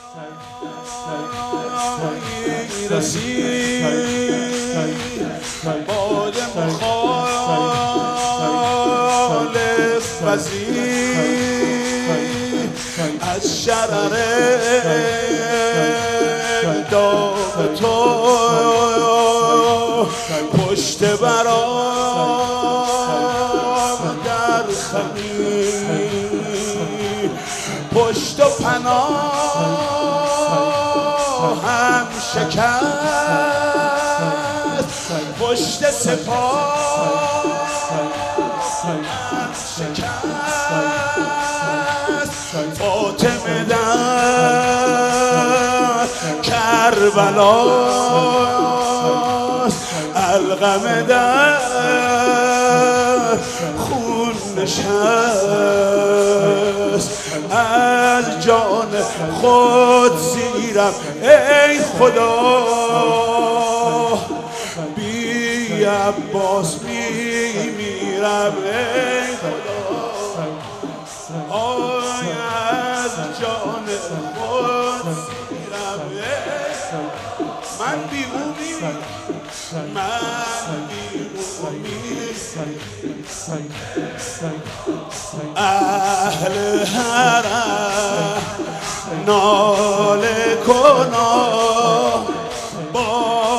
رسید باد مخالف وزید از شرر داغ تو پشت برام در خمیر پشت و پناهم شکست پشت سپاهم شکست فاطمه در کربلاست القم در خون نشست از جان خود زیرم ای خدا بی عباس میمیرم ای خدا آی از جان خود زیرم من بی او میمیرم من بی او میمیرم اهل حرم ناله کنا با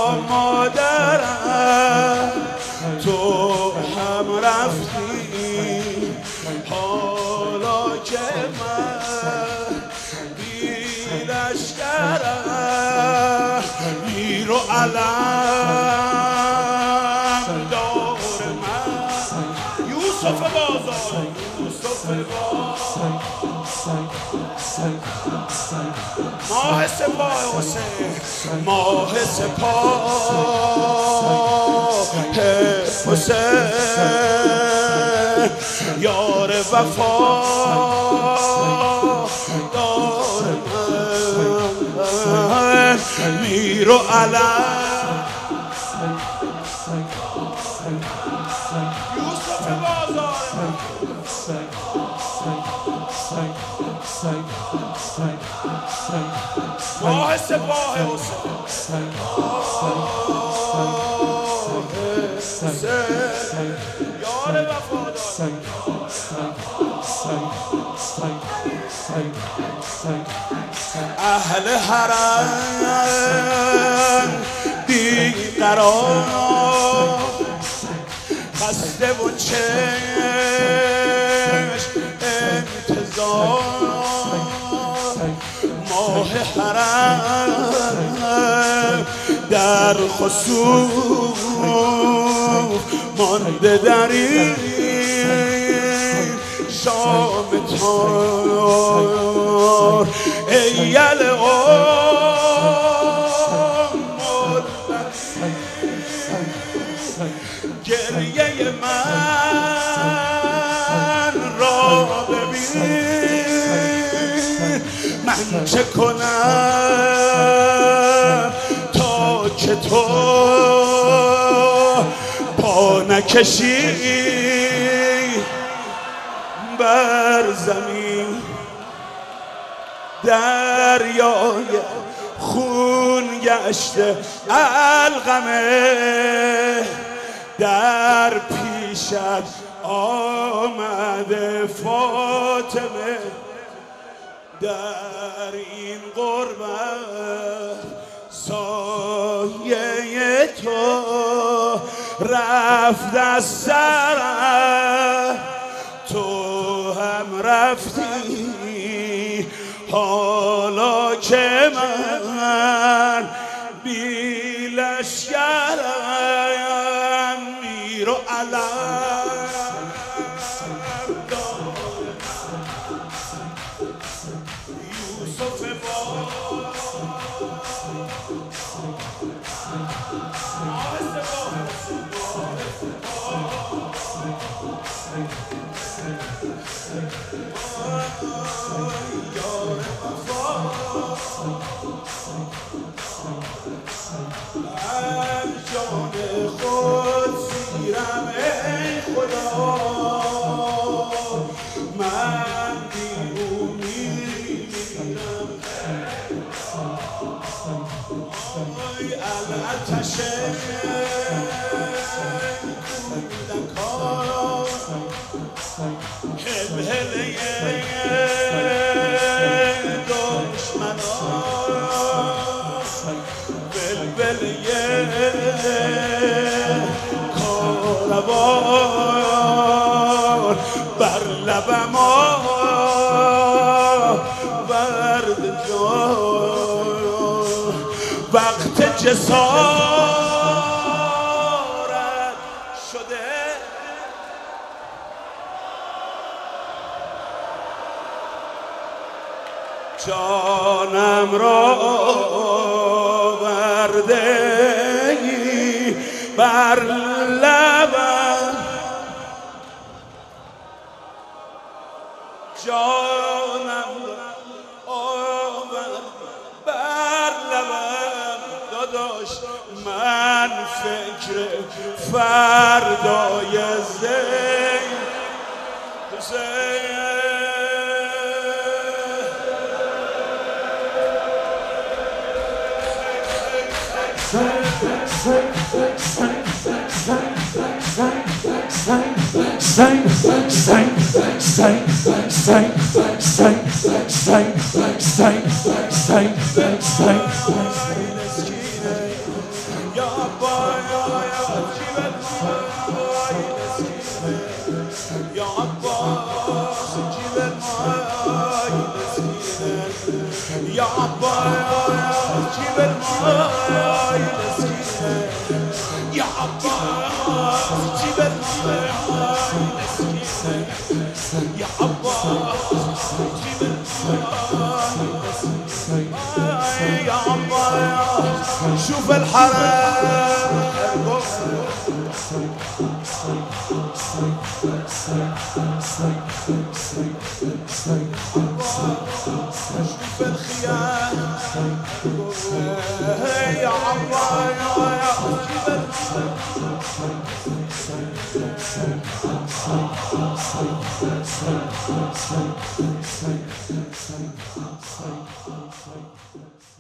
مادرم تو هم رفتی حالا که من بی لشکرم میر و علم دور من یوسف بازار یوسف بازار ماه سپاه حسین ماه سپاه حسین یار وفا دار من میر و علم یوسف بازار ماه سپاه حسین یار وفادار اهل حرم بیقرار خسته و چشم انتظار ماه حرم در خسوف مانده در این شام تار ای یل گریه من را ببین من چه کنم تا که تو پا نکشی بر زمین دریای خون گشته القمه در پیشت آمده فاطمه در این غربت سایه تو رفت از سرم تو هم رفتی حالا که من بی لشکرم میر و علم یوسف جان خود زیرم ای خدا من بی او میمیرم کاروان بر لبم آورد جان وقت جسارت شده جانم را آورده بر لبم جانم آورد بر لبم داداش من فکر فردای زین يا عباس جيب الماي مسكينة يا عباس جيب الماي مسكينة يا عباس جيب الماي مسكينة يا عباس شوف الحرام شوف الخيام يا عباس يا